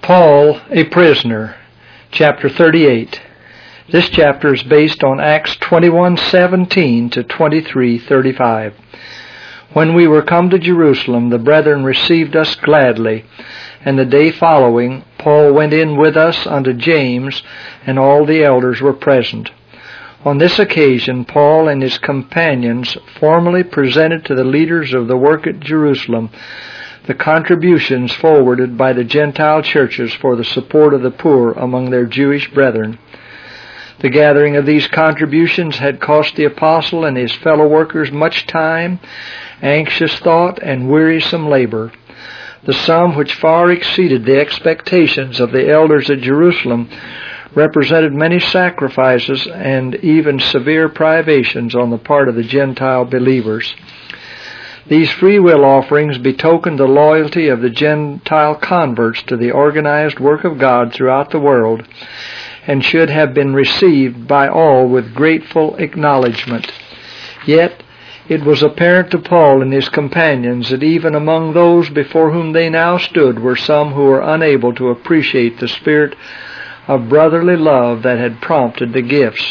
Paul, a prisoner, chapter 38. This chapter is based on Acts 21:17 to 23:35. When we were come to Jerusalem, the brethren received us gladly, and the day following Paul went in with us unto James, and all the elders were present. On this occasion Paul and his companions formally presented to the leaders of the work at Jerusalem the contributions forwarded by the Gentile churches for the support of the poor among their Jewish brethren. The gathering of these contributions had cost the apostle and his fellow workers much time, anxious thought, and wearisome labor. The sum, which far exceeded the expectations of the elders at Jerusalem, represented many sacrifices and even severe privations on the part of the Gentile believers. These free will offerings betokened the loyalty of the Gentile converts to the organized work of God throughout the world, and should have been received by all with grateful acknowledgment. Yet it was apparent to Paul and his companions that even among those before whom they now stood were some who were unable to appreciate the spirit of brotherly love that had prompted the gifts.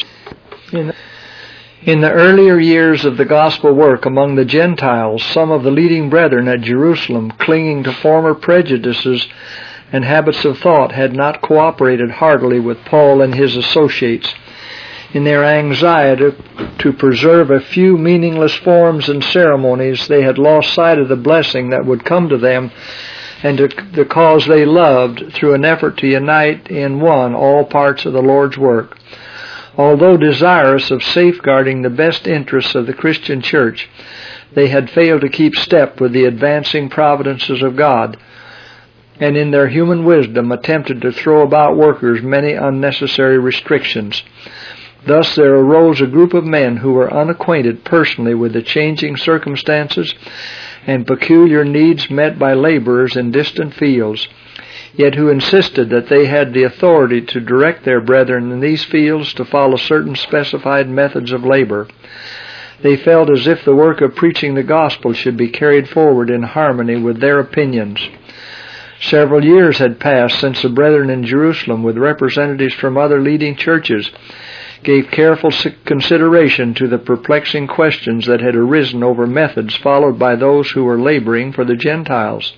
In the earlier years of the gospel work among the Gentiles, some of the leading brethren at Jerusalem, clinging to former prejudices and habits of thought, had not cooperated heartily with Paul and his associates. In their anxiety to preserve a few meaningless forms and ceremonies, they had lost sight of the blessing that would come to them and to the cause they loved through an effort to unite in one all parts of the Lord's work. Although desirous of safeguarding the best interests of the Christian church, they had failed to keep step with the advancing providences of God, and in their human wisdom attempted to throw about workers many unnecessary restrictions. Thus there arose a group of men who were unacquainted personally with the changing circumstances and peculiar needs met by laborers in distant fields, yet who insisted that they had the authority to direct their brethren in these fields to follow certain specified methods of labor. They felt as if the work of preaching the gospel should be carried forward in harmony with their opinions. Several years had passed since the brethren in Jerusalem, with representatives from other leading churches, gave careful consideration to the perplexing questions that had arisen over methods followed by those who were laboring for the Gentiles.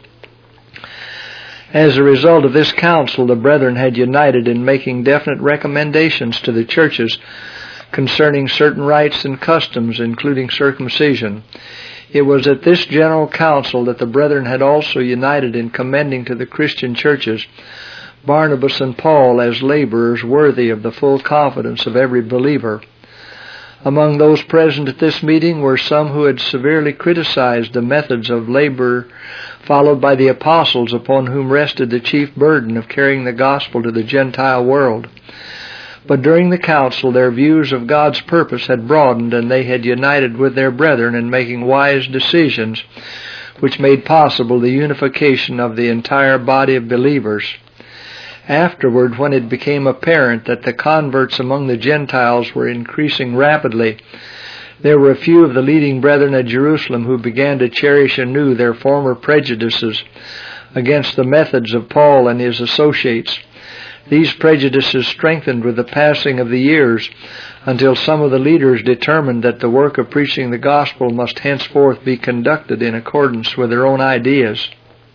As a result of this council, the brethren had united in making definite recommendations to the churches concerning certain rites and customs, including circumcision. It was at this general council that the brethren had also united in commending to the Christian churches Barnabas and Paul as laborers worthy of the full confidence of every believer. Among those present at this meeting were some who had severely criticized the methods of labor followed by the apostles, upon whom rested the chief burden of carrying the gospel to the Gentile world. But during the council their views of God's purpose had broadened, and they had united with their brethren in making wise decisions which made possible the unification of the entire body of believers. Afterward, when it became apparent that the converts among the Gentiles were increasing rapidly, there were a few of the leading brethren at Jerusalem who began to cherish anew their former prejudices against the methods of Paul and his associates. These prejudices strengthened with the passing of the years until some of the leaders determined that the work of preaching the gospel must henceforth be conducted in accordance with their own ideas.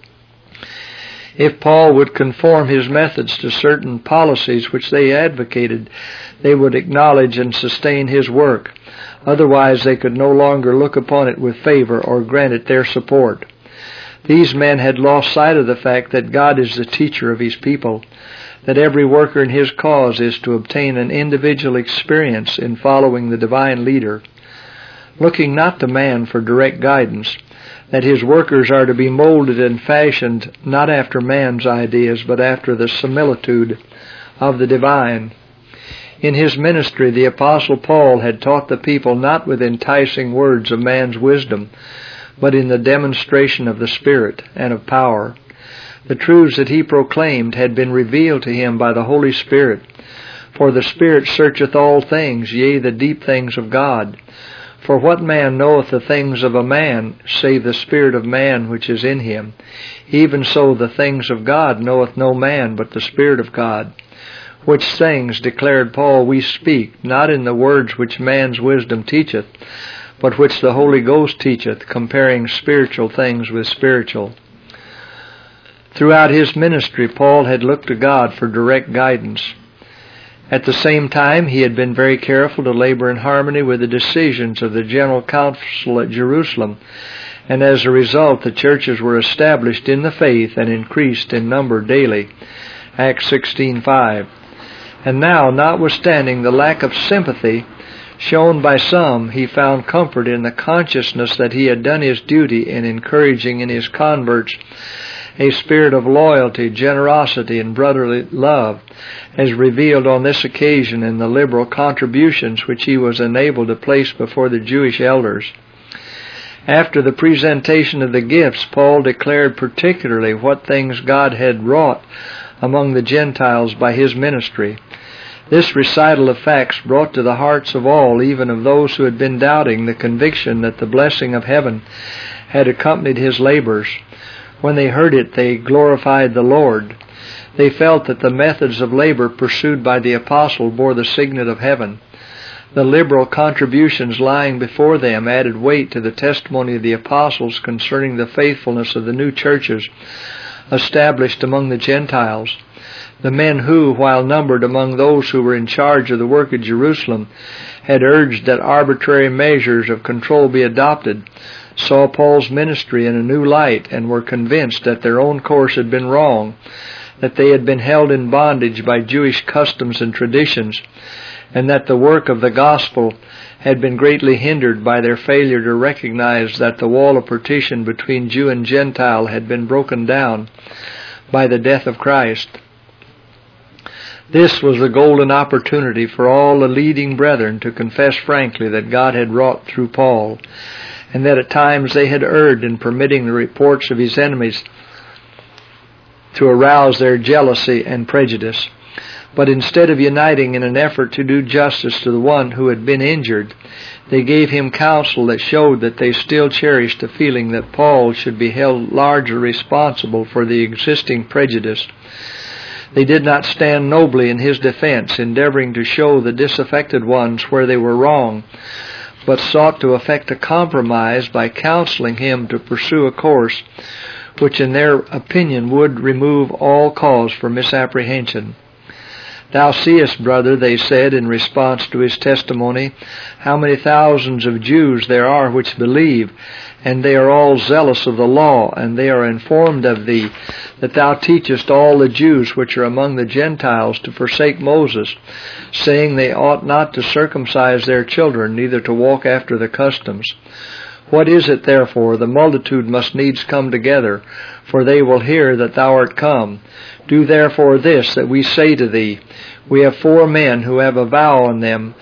If Paul would conform his methods to certain policies which they advocated, they would acknowledge and sustain his work. Otherwise they could no longer look upon it with favor or grant it their support. These men had lost sight of the fact that God is the teacher of his people, that every worker in his cause is to obtain an individual experience in following the divine leader, looking not to man for direct guidance, that his workers are to be molded and fashioned not after man's ideas, but after the similitude of the divine. In his ministry, the Apostle Paul had taught the people not with enticing words of man's wisdom, but in the demonstration of the Spirit and of power. The truths that he proclaimed had been revealed to him by the Holy Spirit. For the Spirit searcheth all things, yea, the deep things of God. For what man knoweth the things of a man, save the spirit of man which is in him? Even so the things of God knoweth no man, but the Spirit of God. Which things, declared Paul, we speak, not in the words which man's wisdom teacheth, but which the Holy Ghost teacheth, comparing spiritual things with spiritual. Throughout his ministry, Paul had looked to God for direct guidance. At the same time, he had been very careful to labor in harmony with the decisions of the General Council at Jerusalem, and as a result the churches were established in the faith and increased in number daily. Acts 16:5. And now, notwithstanding the lack of sympathy shown by some, he found comfort in the consciousness that he had done his duty in encouraging in his converts a spirit of loyalty, generosity, and brotherly love, as revealed on this occasion in the liberal contributions which he was enabled to place before the Jewish elders. After the presentation of the gifts, Paul declared particularly what things God had wrought among the Gentiles by his ministry. This recital of facts brought to the hearts of all, even of those who had been doubting, the conviction that the blessing of heaven had accompanied his labors. When they heard it, they glorified the Lord. They felt that the methods of labor pursued by the apostle bore the signet of heaven. The liberal contributions lying before them added weight to the testimony of the apostles concerning the faithfulness of the new churches established among the Gentiles. The men who, while numbered among those who were in charge of the work at Jerusalem, had urged that arbitrary measures of control be adopted, saw Paul's ministry in a new light and were convinced that their own course had been wrong, that they had been held in bondage by Jewish customs and traditions, and that the work of the gospel had been greatly hindered by their failure to recognize that the wall of partition between Jew and Gentile had been broken down by the death of Christ. This was the golden opportunity for all the leading brethren to confess frankly that God had wrought through Paul, and that at times they had erred in permitting the reports of his enemies to arouse their jealousy and prejudice. But instead of uniting in an effort to do justice to the one who had been injured, they gave him counsel that showed that they still cherished the feeling that Paul should be held largely responsible for the existing prejudice. They did not stand nobly in his defense, endeavoring to show the disaffected ones where they were wrong, but sought to effect a compromise by counseling him to pursue a course which in their opinion would remove all cause for misapprehension. Thou seest, brother, they said in response to his testimony, how many thousands of Jews there are which believe, and they are all zealous of the law, and they are informed of thee, that thou teachest all the Jews which are among the Gentiles to forsake Moses, saying they ought not to circumcise their children, neither to walk after the customs. What is it therefore? The multitude must needs come together, for they will hear that thou art come. Do therefore this, that we say to thee, we have 4 men who have a vow on them.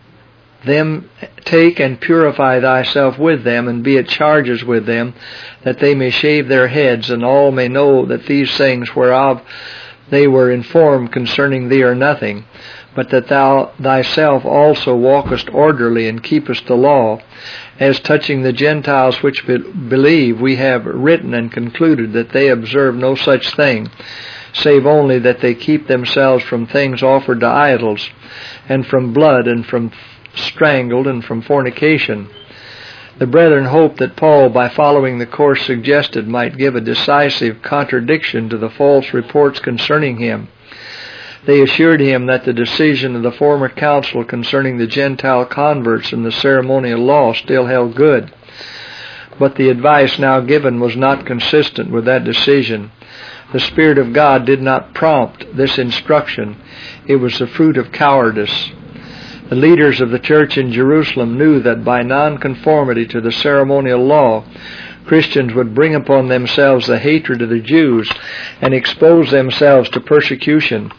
Them take and purify thyself with them, and be at charges with them, that they may shave their heads, and all may know that these things whereof they were informed concerning thee are nothing, but that thou thyself also walkest orderly and keepest the law. As touching the Gentiles which believe, we have written and concluded that they observe no such thing, save only that they keep themselves from things offered to idols, and from blood, and from strangled, and from fornication. The brethren hoped that Paul, by following the course suggested, might give a decisive contradiction to the false reports concerning him. They assured him that the decision of the former council concerning the Gentile converts and the ceremonial law still held good, but the advice now given was not consistent with that decision. The Spirit of God did not prompt this instruction. It was the fruit of cowardice. The leaders of the church in Jerusalem knew that by nonconformity to the ceremonial law, Christians would bring upon themselves the hatred of the Jews and expose themselves to persecution.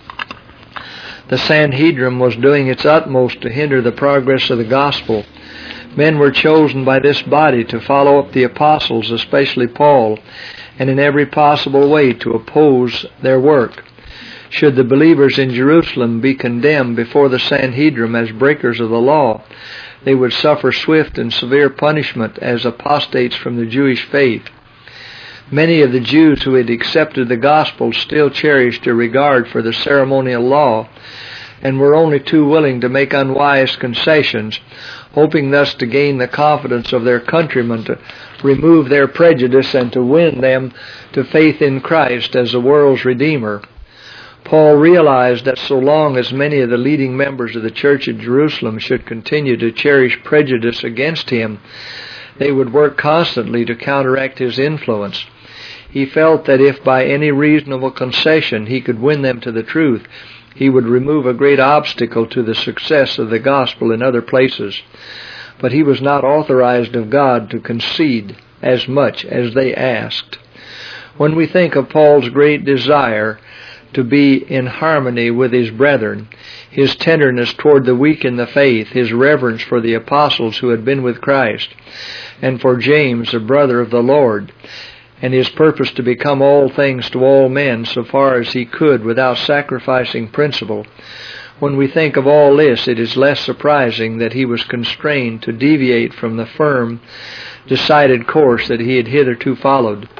The Sanhedrin was doing its utmost to hinder the progress of the gospel. Men were chosen by this body to follow up the apostles, especially Paul, and in every possible way to oppose their work. Should the believers in Jerusalem be condemned before the Sanhedrin as breakers of the law, they would suffer swift and severe punishment as apostates from the Jewish faith. Many of the Jews who had accepted the gospel still cherished a regard for the ceremonial law, and were only too willing to make unwise concessions, hoping thus to gain the confidence of their countrymen, to remove their prejudice, and to win them to faith in Christ as the world's Redeemer. Paul realized that so long as many of the leading members of the church at Jerusalem should continue to cherish prejudice against him, they would work constantly to counteract his influence. He felt that if by any reasonable concession he could win them to the truth, he would remove a great obstacle to the success of the gospel in other places. But he was not authorized of God to concede as much as they asked. When we think of Paul's great desire to be in harmony with his brethren, his tenderness toward the weak in the faith, his reverence for the apostles who had been with Christ, and for James, the brother of the Lord, and his purpose to become all things to all men so far as he could without sacrificing principle, when we think of all this, it is less surprising that he was constrained to deviate from the firm, decided course that he had hitherto followed.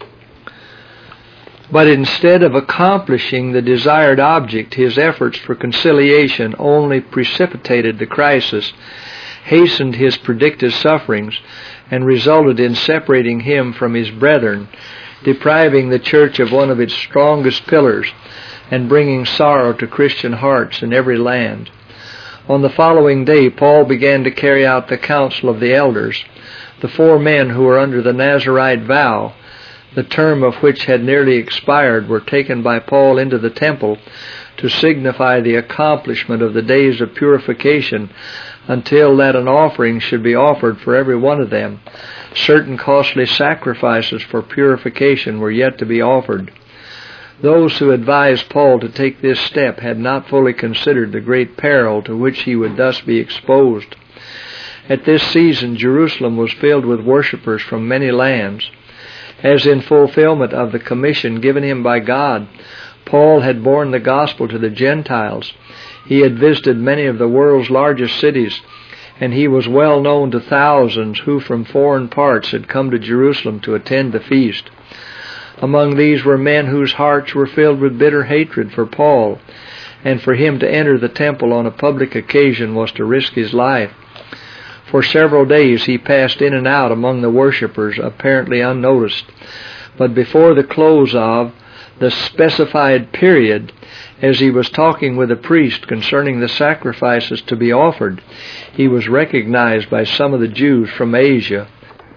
But instead of accomplishing the desired object, his efforts for conciliation only precipitated the crisis, hastened his predicted sufferings, and resulted in separating him from his brethren, depriving the church of one of its strongest pillars, and bringing sorrow to Christian hearts in every land. On the following day, Paul began to carry out the counsel of the elders. The 4 men who were under the Nazirite vow, the term of which had nearly expired, were taken by Paul into the temple to signify the accomplishment of the days of purification, until that an offering should be offered for every one of them. Certain costly sacrifices for purification were yet to be offered. Those who advised Paul to take this step had not fully considered the great peril to which he would thus be exposed. At this season, Jerusalem was filled with worshippers from many lands. As in fulfillment of the commission given him by God, Paul had borne the gospel to the Gentiles. He had visited many of the world's largest cities, and he was well known to thousands who from foreign parts had come to Jerusalem to attend the feast. Among these were men whose hearts were filled with bitter hatred for Paul, and for him to enter the temple on a public occasion was to risk his life. For several days he passed in and out among the worshippers, apparently unnoticed. But before the close of the specified period, as he was talking with a priest concerning the sacrifices to be offered, he was recognized by some of the Jews from Asia.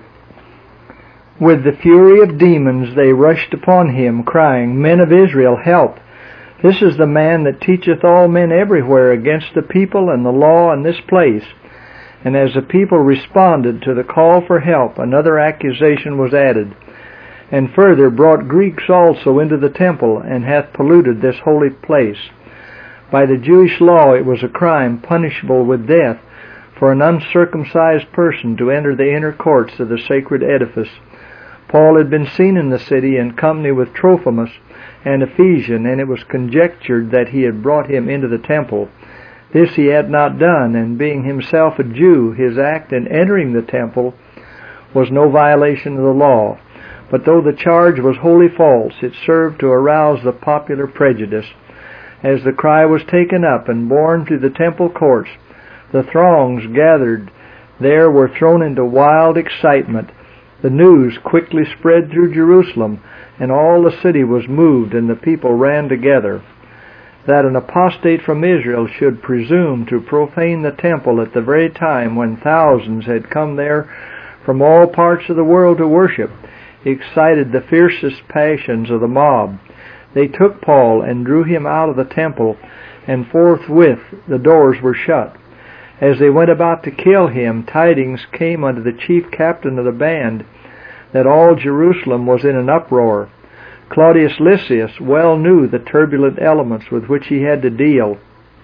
With the fury of demons they rushed upon him, crying, "Men of Israel, help! This is the man that teacheth all men everywhere against the people and the law in this place." And as the people responded to the call for help, another accusation was added, and further brought Greeks also into the temple, and hath polluted this holy place. By the Jewish law it was a crime punishable with death for an uncircumcised person to enter the inner courts of the sacred edifice. Paul had been seen in the city in company with Trophimus, an Ephesian, and it was conjectured that he had brought him into the temple. This he had not done, and being himself a Jew, his act in entering the temple was no violation of the law. But though the charge was wholly false, it served to arouse the popular prejudice. As the cry was taken up and borne to the temple courts, the throngs gathered there were thrown into wild excitement. The news quickly spread through Jerusalem, and all the city was moved, and the people ran together. That an apostate from Israel should presume to profane the temple at the very time when thousands had come there from all parts of the world to worship excited the fiercest passions of the mob. They took Paul and drew him out of the temple, and forthwith the doors were shut. As they went about to kill him, tidings came unto the chief captain of the band that all Jerusalem was in an uproar. Claudius Lysias well knew the turbulent elements with which he had to deal,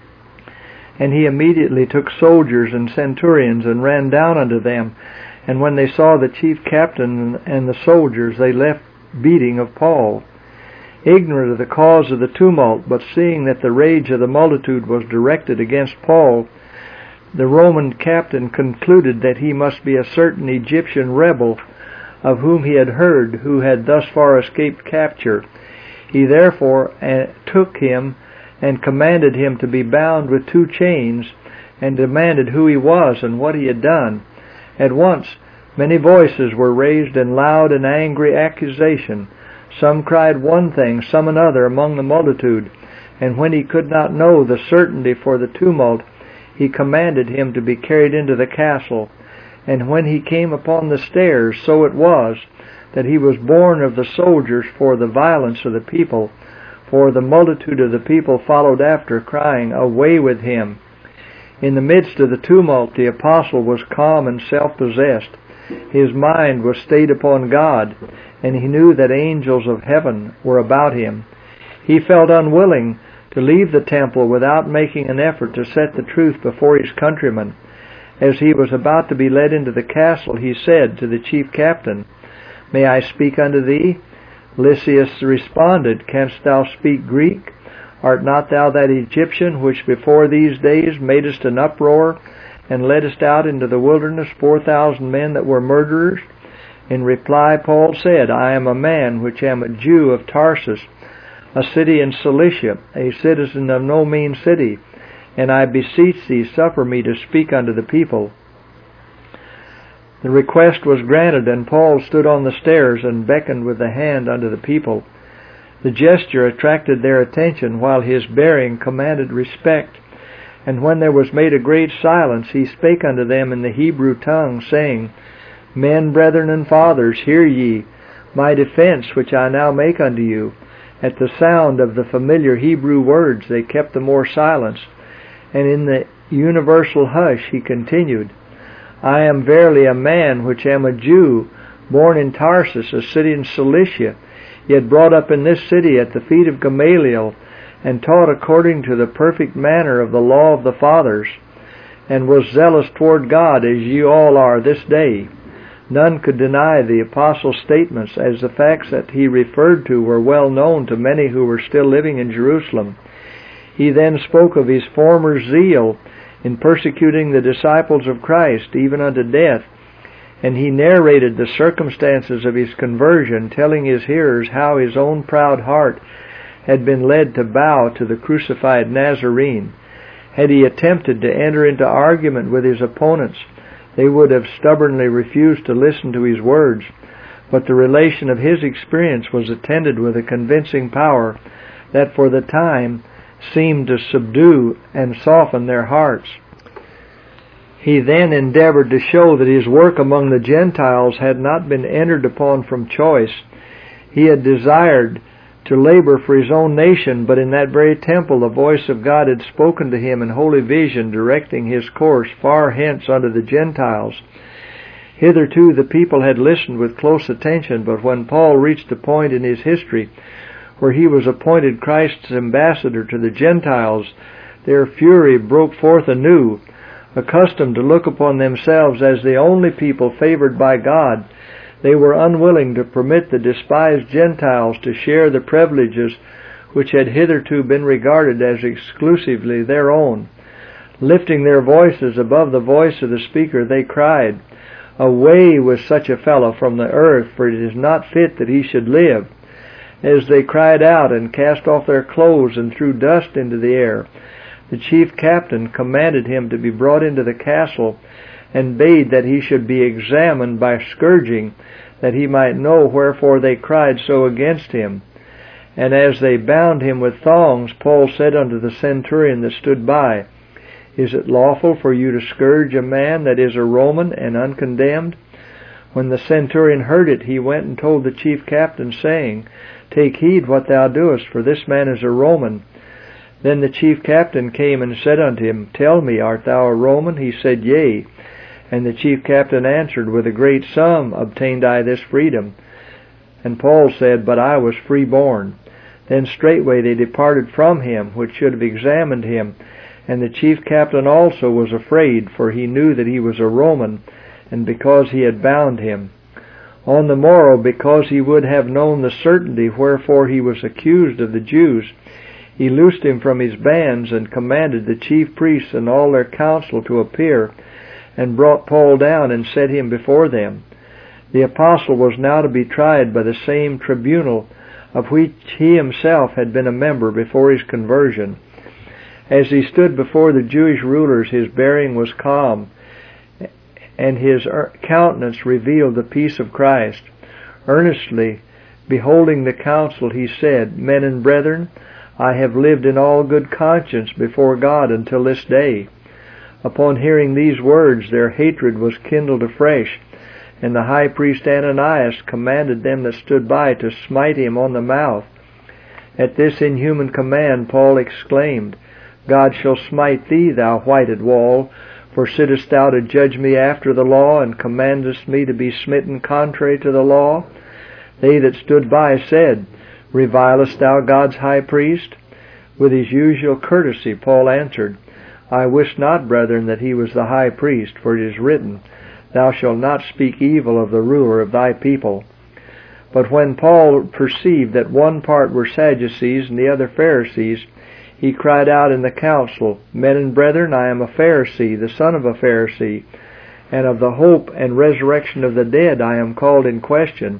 and he immediately took soldiers and centurions and ran down unto them. And when they saw the chief captain and the soldiers, they left beating of Paul. Ignorant of the cause of the tumult, but seeing that the rage of the multitude was directed against Paul, the Roman captain concluded that he must be a certain Egyptian rebel of whom he had heard, who had thus far escaped capture. He therefore took him and commanded him to be bound with 2 chains, and demanded who he was and what he had done. At once many voices were raised in loud and angry accusation. Some cried one thing, some another among the multitude. And when he could not know the certainty for the tumult, he commanded him to be carried into the castle. And when he came upon the stairs, so it was that he was borne of the soldiers for the violence of the people. For the multitude of the people followed after, crying, "Away with him!" In the midst of the tumult the apostle was calm and self-possessed. His mind was stayed upon God, and he knew that angels of heaven were about him. He felt unwilling to leave the temple without making an effort to set the truth before his countrymen. As he was about to be led into the castle, he said to the chief captain, "May I speak unto thee?" Lysias responded, "Canst thou speak Greek? Art not thou that Egyptian which before these days madest an uproar, and leddest out into the wilderness 4,000 men that were murderers?" In reply Paul said, "I am a man which am a Jew of Tarsus, a city in Cilicia, a citizen of no mean city, and I beseech thee, suffer me to speak unto the people." The request was granted, and Paul stood on the stairs and beckoned with the hand unto the people. The gesture attracted their attention, while his bearing commanded respect. And when there was made a great silence, he spake unto them in the Hebrew tongue, saying, "Men, brethren, and fathers, hear ye my defense which I now make unto you." At the sound of the familiar Hebrew words they kept the more silence, and in the universal hush he continued, "I am verily a man which am a Jew, born in Tarsus, a city in Cilicia, yet brought up in this city at the feet of Gamaliel, and taught according to the perfect manner of the law of the fathers, and was zealous toward God, as ye all are this day." None could deny the apostle's statements, as the facts that he referred to were well known to many who were still living in Jerusalem. He then spoke of his former zeal in persecuting the disciples of Christ, even unto death, and he narrated the circumstances of his conversion, telling his hearers how his own proud heart had been led to bow to the crucified Nazarene. Had he attempted to enter into argument with his opponents, they would have stubbornly refused to listen to his words, but the relation of his experience was attended with a convincing power that for the time seemed to subdue and soften their hearts. He then endeavored to show that his work among the Gentiles had not been entered upon from choice. He had desired to labor for his own nation, but in that very temple the voice of God had spoken to him in holy vision, directing his course far hence unto the Gentiles. Hitherto the people had listened with close attention, but when Paul reached a point in his history where he was appointed Christ's ambassador to the Gentiles, their fury broke forth anew. Accustomed to look upon themselves as the only people favored by God, they were unwilling to permit the despised Gentiles to share the privileges which had hitherto been regarded as exclusively their own. Lifting their voices above the voice of the speaker, they cried, "Away with such a fellow from the earth, for it is not fit that he should live." As they cried out and cast off their clothes and threw dust into the air, the chief captain commanded him to be brought into the castle, and bade that he should be examined by scourging, that he might know wherefore they cried so against him. And as they bound him with thongs, Paul said unto the centurion that stood by, "Is it lawful for you to scourge a man that is a Roman and uncondemned?" When the centurion heard it, he went and told the chief captain, saying, "Take heed what thou doest, for this man is a Roman." Then the chief captain came and said unto him, "Tell me, art thou a Roman?" He said, "Yea." And the chief captain answered, "With a great sum obtained I this freedom." And Paul said, "But I was freeborn." Then straightway they departed from him, which should have examined him. And the chief captain also was afraid, for he knew that he was a Roman, and because he had bound him. On the morrow, because he would have known the certainty wherefore he was accused of the Jews, he loosed him from his bands and commanded the chief priests and all their council to appear, and brought Paul down and set him before them. The apostle was now to be tried by the same tribunal of which he himself had been a member before his conversion. As he stood before the Jewish rulers, his bearing was calm, and his countenance revealed the peace of Christ. Earnestly beholding the council, he said, "Men and brethren, I have lived in all good conscience before God until this day." Upon hearing these words, their hatred was kindled afresh, and the high priest Ananias commanded them that stood by to smite him on the mouth. At this inhuman command Paul exclaimed, "God shall smite thee, thou whited wall, for sittest thou to judge me after the law, and commandest me to be smitten contrary to the law?" They that stood by said, "Revilest thou God's high priest?" With his usual courtesy Paul answered, "I wist not, brethren, that he was the high priest, for it is written, Thou shalt not speak evil of the ruler of thy people." But when Paul perceived that one part were Sadducees and the other Pharisees, he cried out in the council, "Men and brethren, I am a Pharisee, the son of a Pharisee, and of the hope and resurrection of the dead I am called in question."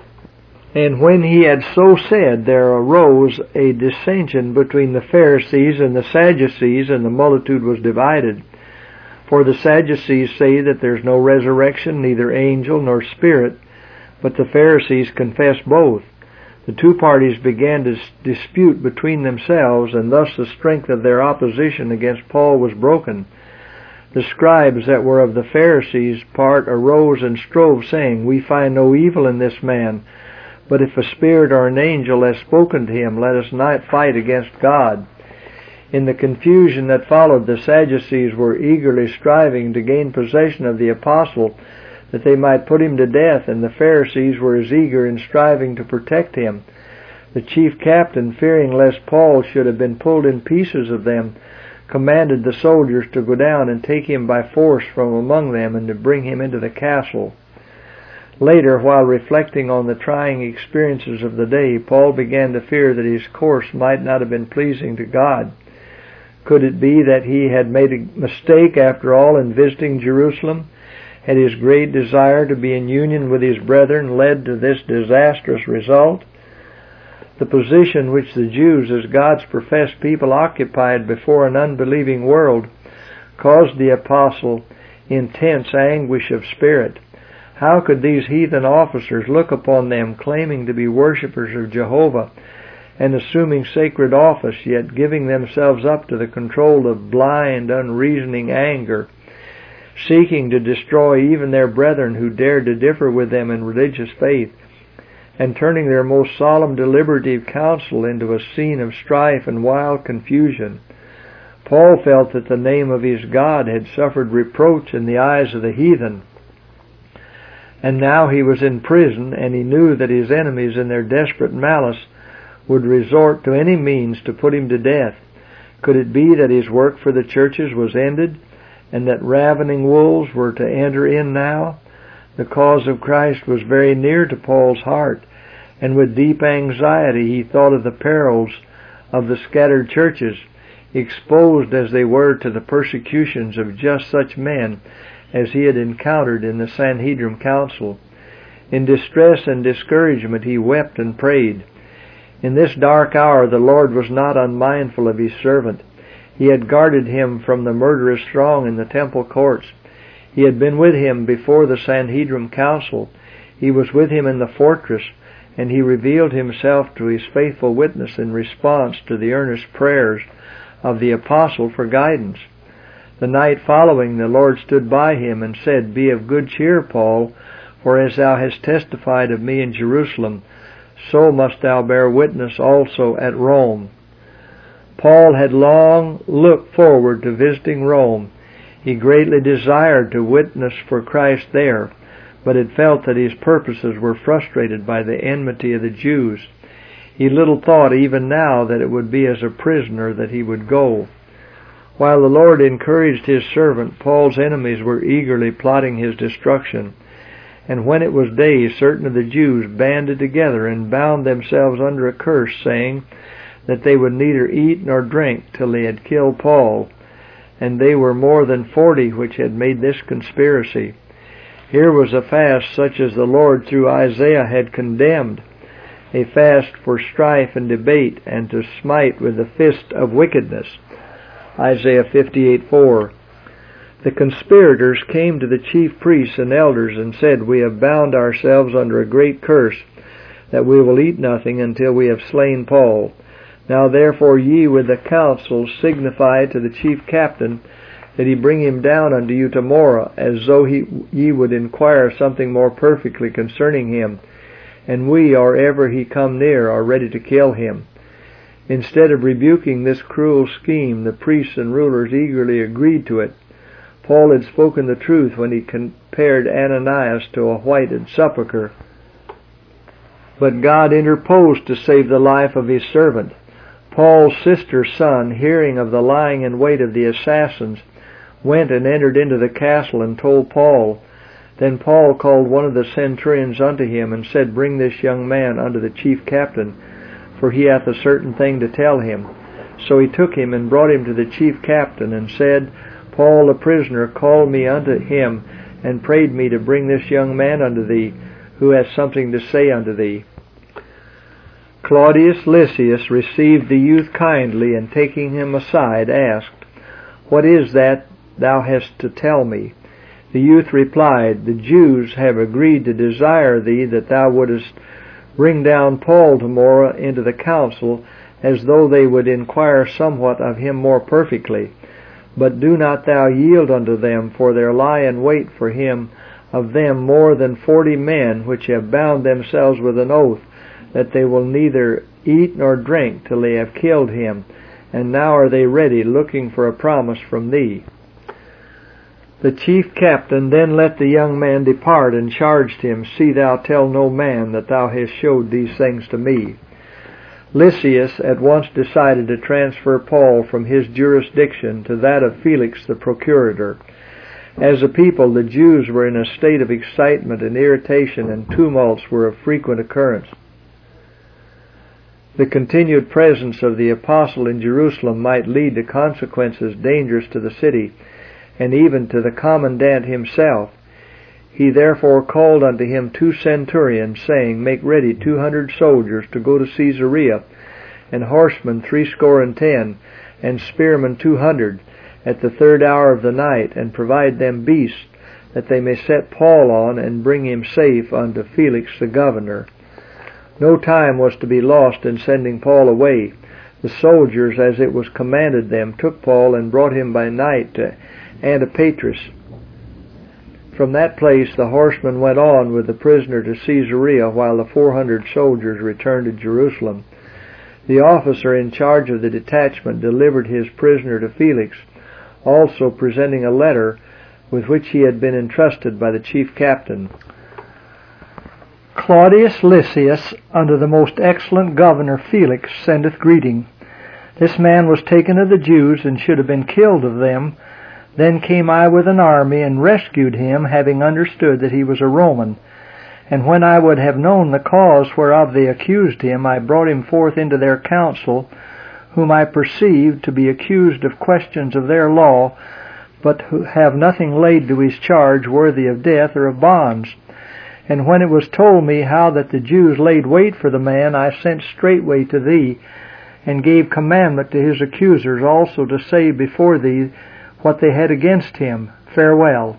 And when he had so said, there arose a dissension between the Pharisees and the Sadducees, and the multitude was divided. For the Sadducees say that there is no resurrection, neither angel nor spirit, but the Pharisees confess both. The two parties began to dispute between themselves, and thus the strength of their opposition against Paul was broken. The scribes that were of the Pharisees' part arose and strove, saying, "We find no evil in this man, but if a spirit or an angel has spoken to him, let us not fight against God." In the confusion that followed, the Sadducees were eagerly striving to gain possession of the apostle, that they might put him to death, and the Pharisees were as eager in striving to protect him. The chief captain, fearing lest Paul should have been pulled in pieces of them, commanded the soldiers to go down and take him by force from among them, and to bring him into the castle. Later, while reflecting on the trying experiences of the day, Paul began to fear that his course might not have been pleasing to God. Could it be that he had made a mistake after all in visiting Jerusalem? Had his great desire to be in union with his brethren led to this disastrous result? The position which the Jews, as God's professed people, occupied before an unbelieving world caused the apostle intense anguish of spirit. How could these heathen officers look upon them, claiming to be worshippers of Jehovah and assuming sacred office, yet giving themselves up to the control of blind, unreasoning anger, seeking to destroy even their brethren who dared to differ with them in religious faith, and turning their most solemn deliberative council into a scene of strife and wild confusion? Paul felt that the name of his God had suffered reproach in the eyes of the heathen, and now he was in prison, and he knew that his enemies in their desperate malice would resort to any means to put him to death. Could it be that his work for the churches was ended, and that ravening wolves were to enter in now? The cause of Christ was very near to Paul's heart, and with deep anxiety he thought of the perils of the scattered churches, exposed as they were to the persecutions of just such men as he had encountered in the Sanhedrin council. In distress and discouragement he wept and prayed. In this dark hour the Lord was not unmindful of his servant. He had guarded him from the murderous throng in the temple courts. He had been with him before the Sanhedrin council. He was with him in the fortress, and he revealed himself to his faithful witness in response to the earnest prayers of the apostle for guidance. The night following, the Lord stood by him and said, "Be of good cheer, Paul, for as thou hast testified of me in Jerusalem, so must thou bear witness also at Rome." Paul had long looked forward to visiting Rome. He greatly desired to witness for Christ there, but had felt that his purposes were frustrated by the enmity of the Jews. He little thought even now that it would be as a prisoner that he would go. While the Lord encouraged his servant, Paul's enemies were eagerly plotting his destruction. And when it was day, certain of the Jews banded together and bound themselves under a curse, saying, that they would neither eat nor drink till they had killed Paul. And they were more than 40 which had made this conspiracy. Here was a fast such as the Lord through Isaiah had condemned, a fast for strife and debate, and to smite with the fist of wickedness. Isaiah 58:4. The conspirators came to the chief priests and elders and said, "We have bound ourselves under a great curse, that we will eat nothing until we have slain Paul. Now therefore ye with the council signify to the chief captain that he bring him down unto you tomorrow, as though ye would inquire something more perfectly concerning him, and we, or ever he come near, are ready to kill him." Instead of rebuking this cruel scheme, the priests and rulers eagerly agreed to it. Paul had spoken the truth when he compared Ananias to a whited sepulchre. But God interposed to save the life of his servant. Paul's sister's son, hearing of the lying in wait of the assassins, went and entered into the castle and told Paul. Then Paul called one of the centurions unto him, and said, "Bring this young man unto the chief captain, for he hath a certain thing to tell him." So he took him and brought him to the chief captain, and said, "Paul the prisoner called me unto him, and prayed me to bring this young man unto thee, who hath something to say unto thee." Claudius Lysias received the youth kindly, and taking him aside, asked, "What is that thou hast to tell me?" The youth replied, "The Jews have agreed to desire thee that thou wouldest bring down Paul tomorrow into the council, as though they would inquire somewhat of him more perfectly. But do not thou yield unto them, for there lie in wait for him of them more than 40 men, which have bound themselves with an oath that they will neither eat nor drink till they have killed him, and now are they ready, looking for a promise from thee." The chief captain then let the young man depart, and charged him, "See thou tell no man that thou hast showed these things to me." Lysias at once decided to transfer Paul from his jurisdiction to that of Felix the procurator. As a people, the Jews were in a state of excitement and irritation, and tumults were of frequent occurrence. The continued presence of the apostle in Jerusalem might lead to consequences dangerous to the city, and even to the commandant himself. He therefore called unto him 2 centurions, saying, "Make ready 200 soldiers to go to Caesarea, and horsemen 70, and spearmen 200, at the 3rd hour of the night, and provide them beasts, that they may set Paul on, and bring him safe unto Felix the governor." No time was to be lost in sending Paul away. The soldiers, as it was commanded them, took Paul and brought him by night to Antipatris. From that place the horsemen went on with the prisoner to Caesarea, while the 400 soldiers returned to Jerusalem. The officer in charge of the detachment delivered his prisoner to Felix, also presenting a letter with which he had been entrusted by the chief captain. Claudius Lysias, unto the most excellent governor Felix, sendeth greeting. This man was taken of the Jews, and should have been killed of them. Then came I with an army, and rescued him, having understood that he was a Roman. And when I would have known the cause whereof they accused him, I brought him forth into their council, whom I perceived to be accused of questions of their law, but who have nothing laid to his charge worthy of death or of bonds. And when it was told me how that the Jews laid wait for the man, I sent straightway to thee, and gave commandment to his accusers also to say before thee what they had against him. Farewell.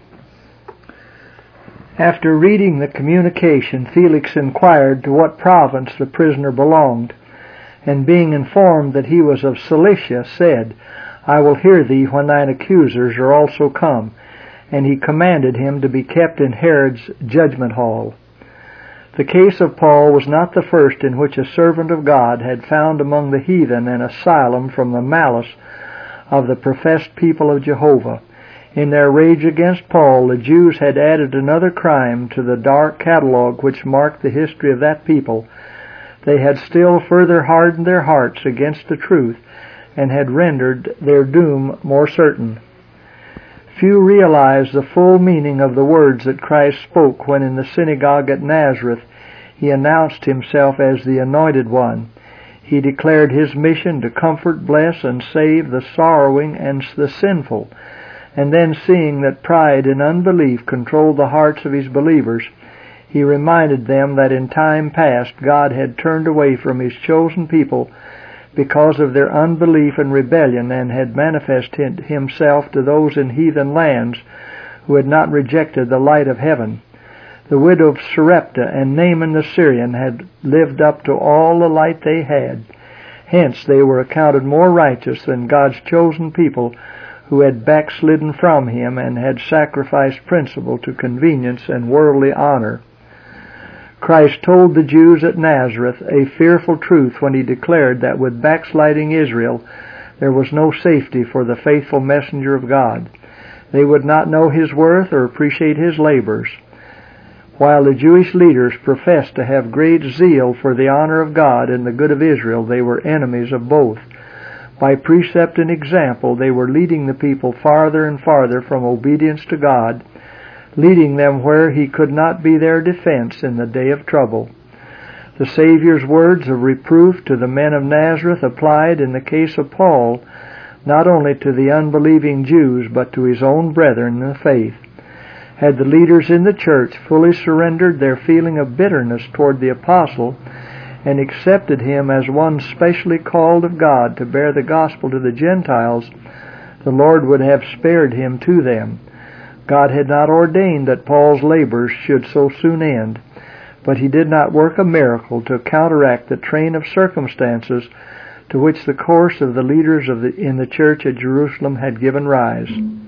After reading the communication, Felix inquired to what province the prisoner belonged, and being informed that he was of Cilicia, said, "I will hear thee when thine accusers are also come." And he commanded him to be kept in Herod's judgment hall. The case of Paul was not the first in which a servant of God had found among the heathen an asylum from the malice of the professed people of Jehovah. In their rage against Paul, the Jews had added another crime to the dark catalogue which marked the history of that people. They had still further hardened their hearts against the truth, and had rendered their doom more certain. Few realize the full meaning of the words that Christ spoke when in the synagogue at Nazareth he announced himself as the Anointed One. He declared his mission to comfort, bless, and save the sorrowing and the sinful. And then, seeing that pride and unbelief controlled the hearts of his believers, he reminded them that in time past God had turned away from his chosen people because of their unbelief and rebellion, and had manifested himself to those in heathen lands who had not rejected the light of heaven. The widow of Sarepta and Naaman the Syrian had lived up to all the light they had. Hence they were accounted more righteous than God's chosen people who had backslidden from him and had sacrificed principle to convenience and worldly honor. Christ told the Jews at Nazareth a fearful truth when he declared that with backsliding Israel there was no safety for the faithful messenger of God. They would not know his worth or appreciate his labors. While the Jewish leaders professed to have great zeal for the honor of God and the good of Israel, they were enemies of both. By precept and example, they were leading the people farther and farther from obedience to God, leading them where he could not be their defense in the day of trouble. The Savior's words of reproof to the men of Nazareth applied in the case of Paul not only to the unbelieving Jews but to his own brethren in the faith. Had the leaders in the church fully surrendered their feeling of bitterness toward the apostle and accepted him as one specially called of God to bear the gospel to the Gentiles, the Lord would have spared him to them. God had not ordained that Paul's labors should so soon end, but he did not work a miracle to counteract the train of circumstances to which the course of the leaders in the church at Jerusalem had given rise.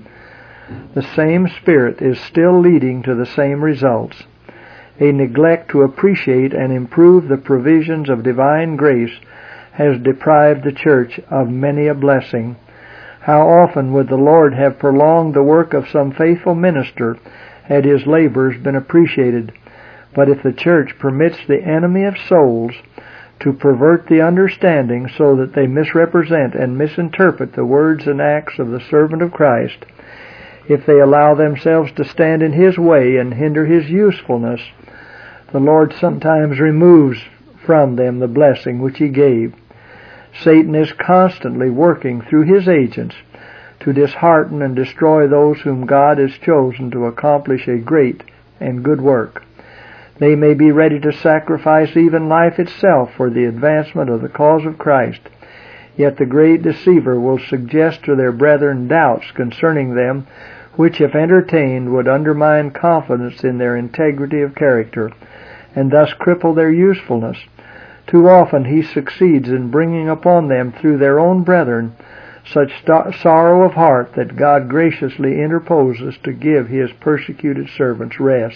The same Spirit is still leading to the same results. A neglect to appreciate and improve the provisions of divine grace has deprived the church of many a blessing. How often would the Lord have prolonged the work of some faithful minister had his labors been appreciated? But if the church permits the enemy of souls to pervert the understanding so that they misrepresent and misinterpret the words and acts of the servant of Christ, if they allow themselves to stand in his way and hinder his usefulness, the Lord sometimes removes from them the blessing which he gave. Satan is constantly working through his agents to dishearten and destroy those whom God has chosen to accomplish a great and good work. They may be ready to sacrifice even life itself for the advancement of the cause of Christ, yet the great deceiver will suggest to their brethren doubts concerning them which, if entertained, would undermine confidence in their integrity of character, and thus cripple their usefulness. Too often he succeeds in bringing upon them through their own brethren such sorrow of heart that God graciously interposes to give his persecuted servants rest.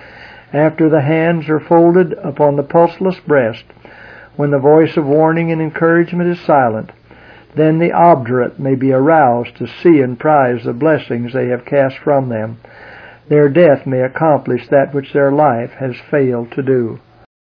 After the hands are folded upon the pulseless breast, when the voice of warning and encouragement is silent, then the obdurate may be aroused to see and prize the blessings they have cast from them. Their death may accomplish that which their life has failed to do.